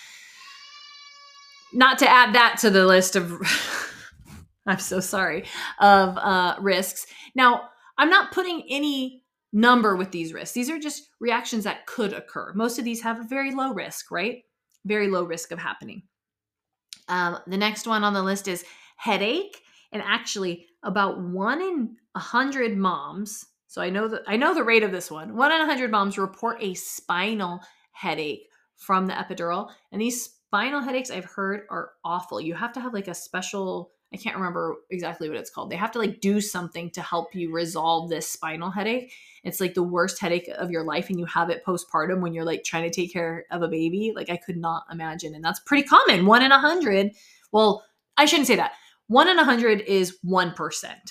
Speaker 2: Not to add that to the list of I'm so sorry, of uh, risks. Now, I'm not putting any number with these risks. These are just reactions that could occur. Most of these have a very low risk, right? Very low risk of happening. Um, the next one on the list is headache. And actually, about one in a hundred moms, so I know that I know the rate of this one, one in a hundred moms report a spinal headache from the epidural. And these spinal headaches, I've heard, are awful. You have to have like a special, I can't remember exactly what it's called. They have to like do something to help you resolve this spinal headache. It's like the worst headache of your life, and you have it postpartum when you're like trying to take care of a baby. Like I could not imagine. And that's pretty common. One in a hundred. Well, I shouldn't say that. One in a hundred is one percent.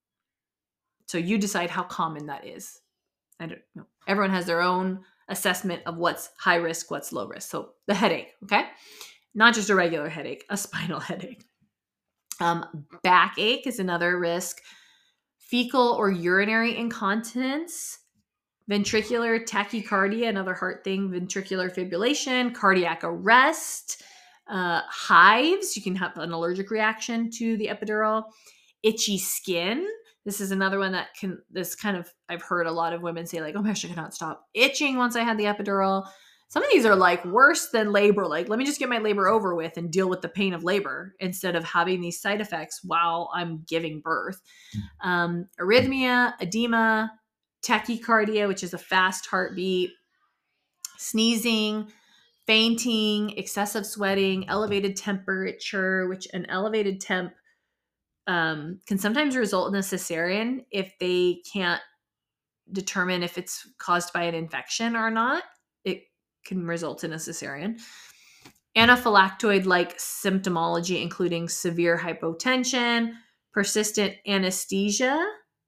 Speaker 2: So you decide how common that is. I don't know. Everyone has their own assessment of what's high risk, what's low risk. So the headache, okay? Not just a regular headache, a spinal headache. Um, backache is another risk. Fecal or urinary incontinence, ventricular tachycardia, another heart thing, ventricular fibrillation, cardiac arrest, uh, hives. You can have an allergic reaction to the epidural. Itchy skin. This is another one that can, this kind of, I've heard a lot of women say like, oh my gosh, I cannot stop itching once I had the epidural. Some of these are like worse than labor. Like, let me just get my labor over with and deal with the pain of labor instead of having these side effects while I'm giving birth. Um, arrhythmia, edema, tachycardia, which is a fast heartbeat, sneezing, fainting, excessive sweating, elevated temperature, which an elevated temp um, can sometimes result in a cesarean if they can't determine if it's caused by an infection or not. It can result in a cesarean. Anaphylactoid-like symptomology, including severe hypotension, persistent anesthesia.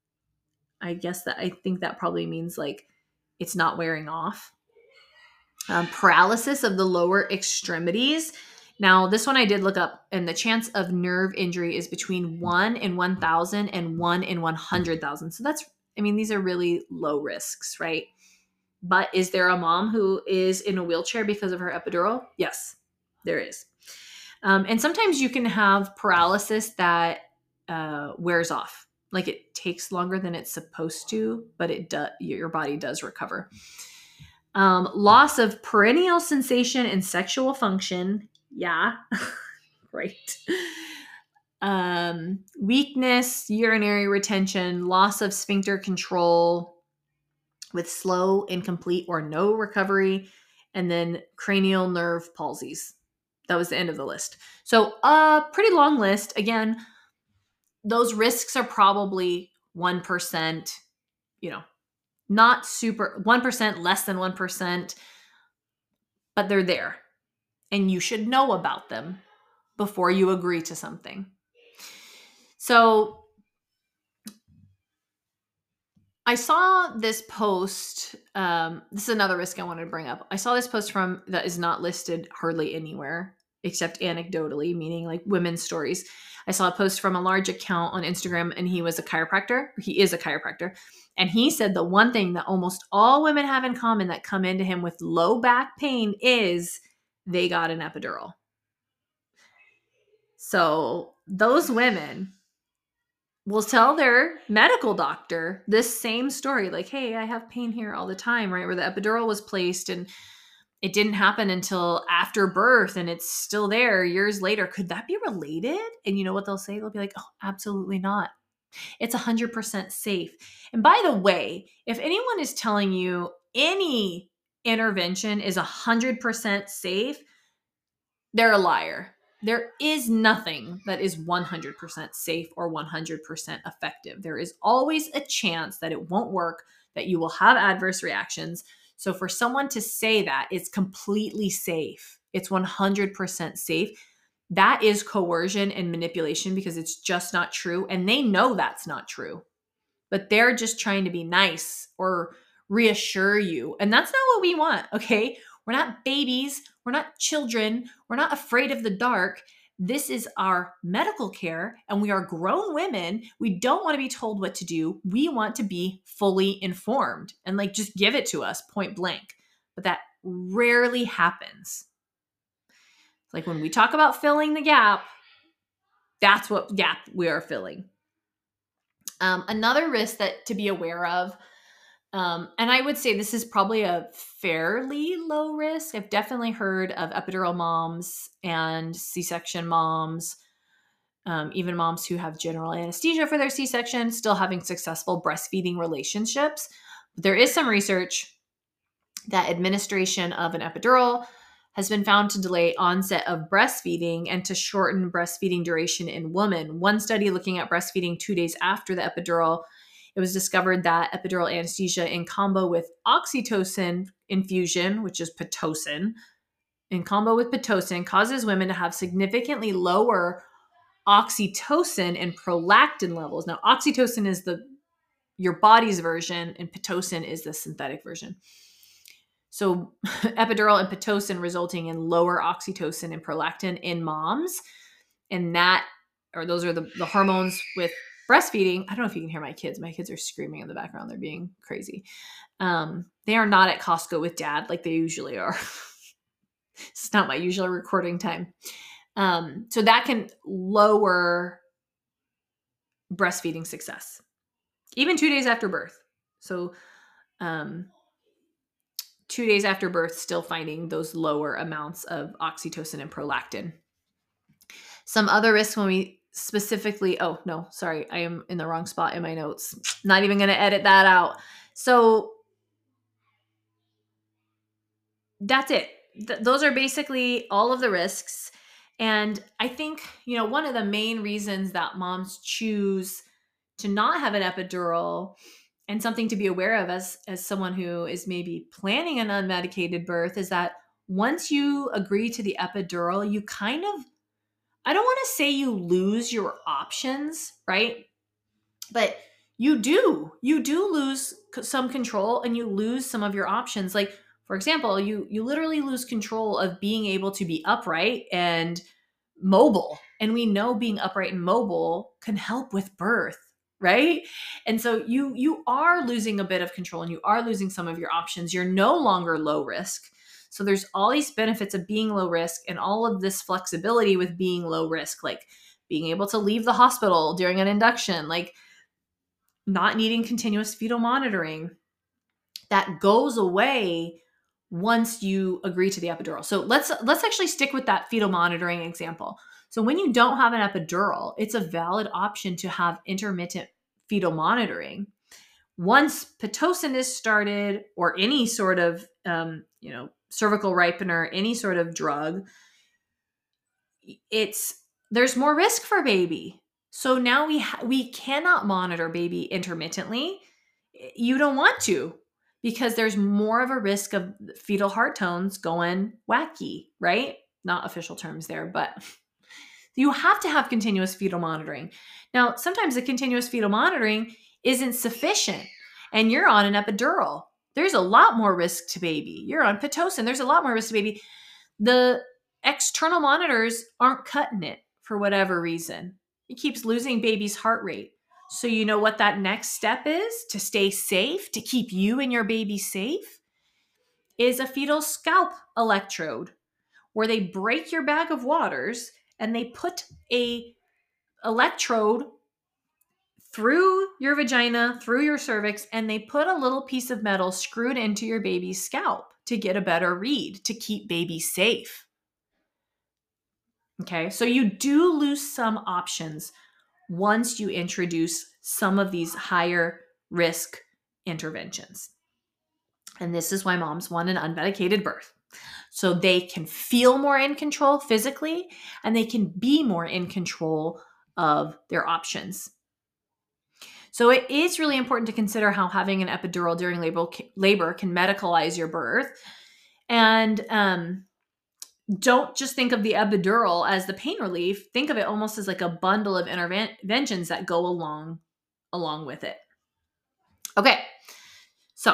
Speaker 2: I guess that I think that probably means like it's not wearing off. Um, paralysis of the lower extremities. Now, this one I did look up, and the chance of nerve injury is between one in one thousand and one in one hundred thousand. So that's, I mean, these are really low risks, right? But is there a mom who is in a wheelchair because of her epidural? Yes, there is. Um, and sometimes you can have paralysis that uh, wears off. Like it takes longer than it's supposed to, but it does, your body does recover. Um, loss of perineal sensation and sexual function. Yeah, right. Um, weakness, urinary retention, loss of sphincter control with slow, incomplete, or no recovery, and then cranial nerve palsies. That was the end of the list. So a uh, pretty long list. Again, those risks are probably one percent, you know, not super, one percent, less than one percent, but they're there. And you should know about them before you agree to something. So I saw this post. Um, this is another risk I wanted to bring up. I saw this post from that is not listed hardly anywhere except anecdotally, meaning like women's stories. I saw a post from a large account on Instagram, and he was a chiropractor. He is a chiropractor. And he said the one thing that almost all women have in common that come into him with low back pain is they got an epidural. So those women will tell their medical doctor this same story. Like, hey, I have pain here all the time, right? Where the epidural was placed and it didn't happen until after birth and it's still there years later. Could that be related? And you know what they'll say? They'll be like, oh, absolutely not. It's one hundred percent safe. And by the way, if anyone is telling you any intervention is one hundred percent safe, they're a liar. There is nothing that is one hundred percent safe or one hundred percent effective. There is always a chance that it won't work, that you will have adverse reactions. So for someone to say that it's completely safe, It's one hundred percent safe. That is coercion and manipulation because it's just not true. And they know that's not true, but they're just trying to be nice or reassure you. And that's not what we want, okay? We're not babies. We're not children. We're not afraid of the dark. This is our medical care, and we are grown women. We don't want to be told what to do. We want to be fully informed and like just give it to us point blank. But that rarely happens. Like when we talk about filling the gap, that's what gap we are filling. Um, another risk that to be aware of, um, and I would say this is probably a fairly low risk. I've definitely heard of epidural moms and C-section moms, um, even moms who have general anesthesia for their C-section, still having successful breastfeeding relationships. But there is some research that administration of an epidural has been found to delay onset of breastfeeding and to shorten breastfeeding duration in women. One study looking at breastfeeding two days after the epidural, it was discovered that epidural anesthesia in combo with oxytocin infusion, which is Pitocin, in combo with Pitocin causes women to have significantly lower oxytocin and prolactin levels. Now, oxytocin is the your body's version and Pitocin is the synthetic version. So epidural and Pitocin resulting in lower oxytocin and prolactin in moms. And that, or those are the, the hormones with breastfeeding. I don't know if you can hear my kids. My kids are screaming in the background. They're being crazy. Um, they are not at Costco with dad like they usually are. It's not my usual recording time. Um, so that can lower breastfeeding success, even two days after birth. So, um, two days after birth, still finding those lower amounts of oxytocin and prolactin. Some other risks when we specifically, oh no, sorry, I am in the wrong spot in my notes. Not even going to edit that out. So that's it. Th- those are basically all of the risks. And I think, you know, one of the main reasons that moms choose to not have an epidural, and something to be aware of as, as someone who is maybe planning an unmedicated birth, is that once you agree to the epidural, you kind of, I don't want to say you lose your options, right? But you do, you do lose some control and you lose some of your options. Like, for example, you, you literally lose control of being able to be upright and mobile. And we know being upright and mobile can help with birth. Right? And so you you are losing a bit of control and you are losing some of your options. You're no longer low risk. So there's all these benefits of being low risk and all of this flexibility with being low risk, like being able to leave the hospital during an induction, like not needing continuous fetal monitoring. That goes away once you agree to the epidural. So let's let's actually stick with that fetal monitoring example. So when you don't have an epidural, it's a valid option to have intermittent fetal monitoring. Once Pitocin is started, or any sort of, um, you know, cervical ripener, any sort of drug, it's there's more risk for baby. So now we ha- we cannot monitor baby intermittently. You don't want to, because there's more of a risk of fetal heart tones going wacky, right? Not official terms there, but you have to have continuous fetal monitoring. Now, sometimes the continuous fetal monitoring isn't sufficient and you're on an epidural. There's a lot more risk to baby. You're on Pitocin. There's a lot more risk to baby. The external monitors aren't cutting it for whatever reason. It keeps losing baby's heart rate. So you know what that next step is to stay safe, to keep you and your baby safe, is a fetal scalp electrode, where they break your bag of waters and they put a electrode through your vagina, through your cervix, and they put a little piece of metal screwed into your baby's scalp to get a better read, to keep baby safe. Okay, so you do lose some options once you introduce some of these higher risk interventions. And this is why moms want an unmedicated birth. So they can feel more in control physically, and they can be more in control of their options. So it is really important to consider how having an epidural during labor, labor can medicalize your birth. And um, don't just think of the epidural as the pain relief. Think of it almost as like a bundle of interventions that go along, along with it. Okay. So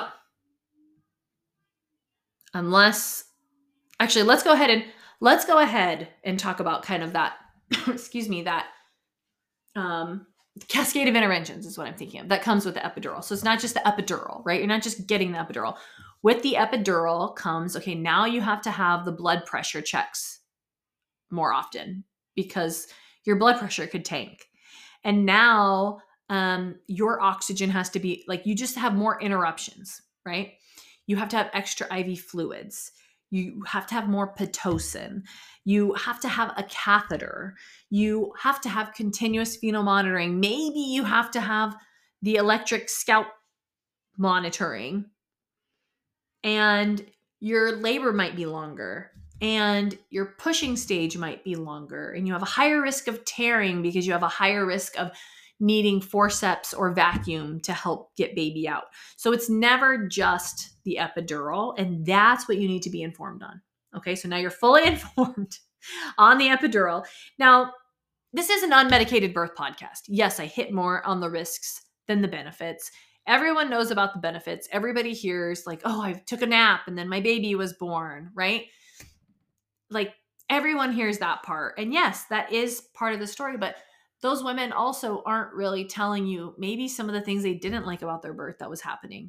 Speaker 2: unless, actually, let's go ahead and let's go ahead and talk about kind of that, excuse me, that um, cascade of interventions is what I'm thinking of that comes with the epidural. So it's not just the epidural, right? You're not just getting the epidural. With the epidural comes, okay, now you have to have the blood pressure checks more often because your blood pressure could tank. And now um, your oxygen has to be, like, you just have more interruptions, right? You have to have extra I V fluids. You have to have more Pitocin. You have to have a catheter. You have to have continuous fetal monitoring. Maybe you have to have the electric scalp monitoring. And your labor might be longer. And your pushing stage might be longer. And you have a higher risk of tearing because you have a higher risk of needing forceps or vacuum to help get baby out. So it's never just the epidural, and that's what you need to be informed on. Okay, so now you're fully informed on the epidural. Now, this is an unmedicated birth podcast. Yes, I hit more on the risks than the benefits. Everyone knows about the benefits. Everybody hears like, oh, I took a nap and then my baby was born, right? Like everyone hears that part. And yes, that is part of the story, but those women also aren't really telling you maybe some of the things they didn't like about their birth that was happening.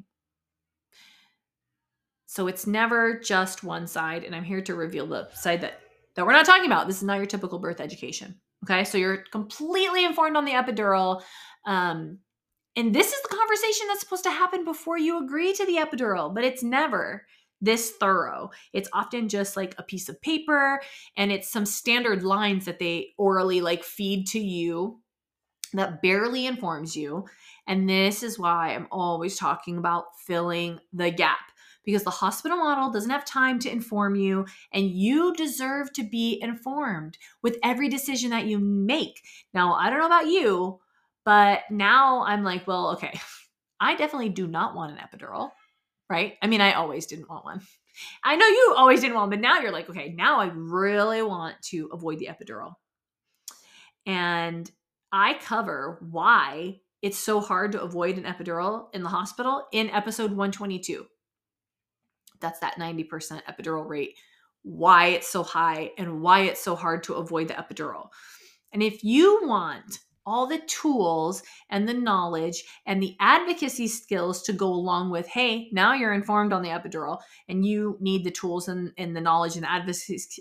Speaker 2: So it's never just one side. And I'm here to reveal the side that, that we're not talking about. This is not your typical birth education. Okay. So you're completely informed on the epidural. Um, and this is the conversation that's supposed to happen before you agree to the epidural, but it's never this thorough. It's often just like a piece of paper and it's some standard lines that they orally like feed to you that barely informs you. And this is why I'm always talking about filling the gap, because the hospital model doesn't have time to inform you, and you deserve to be informed with every decision that you make. Now, I don't know about you, but now I'm like, well, okay, I definitely do not want an epidural. Right? I mean, I always didn't want one. I know you always didn't want one, but now you're like, okay, now I really want to avoid the epidural. And I cover why it's so hard to avoid an epidural in the hospital in episode one twenty-two. That's that ninety percent epidural rate, why it's so high and why it's so hard to avoid the epidural. And if you want all the tools and the knowledge and the advocacy skills to go along with, hey, now you're informed on the epidural and you need the tools and, and the knowledge and advocacy,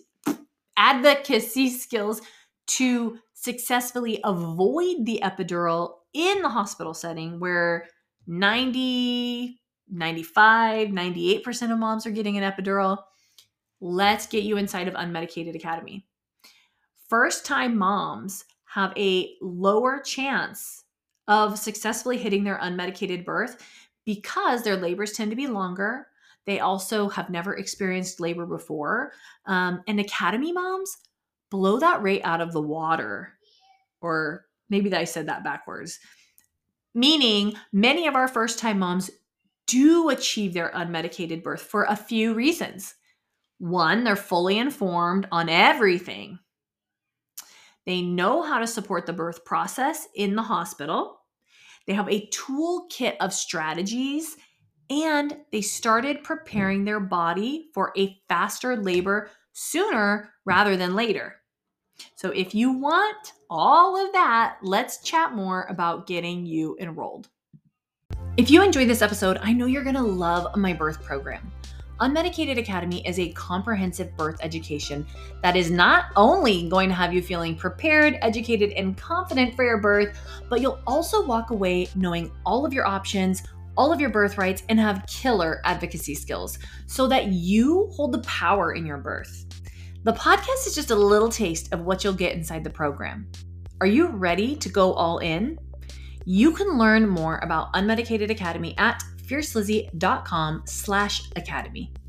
Speaker 2: advocacy skills to successfully avoid the epidural in the hospital setting where ninety, ninety-five, ninety-eight percent of moms are getting an epidural. Let's get you inside of Unmedicated Academy. First-time moms have a lower chance of successfully hitting their unmedicated birth because their labors tend to be longer. They also have never experienced labor before. Um, and Academy moms blow that rate out of the water. Or maybe I said that backwards. Meaning many of our first-time moms do achieve their unmedicated birth for a few reasons. One, they're fully informed on everything. They know how to support the birth process in the hospital. They have a toolkit of strategies, and they started preparing their body for a faster labor sooner rather than later. So if you want all of that, let's chat more about getting you enrolled. If you enjoyed this episode, I know you're going to love my birth program. Unmedicated Academy is a comprehensive birth education that is not only going to have you feeling prepared, educated, and confident for your birth, but you'll also walk away knowing all of your options, all of your birth rights, and have killer advocacy skills so that you hold the power in your birth. The podcast is just a little taste of what you'll get inside the program. Are you ready to go all in? You can learn more about Unmedicated Academy at fiercelizzie.com slash academy.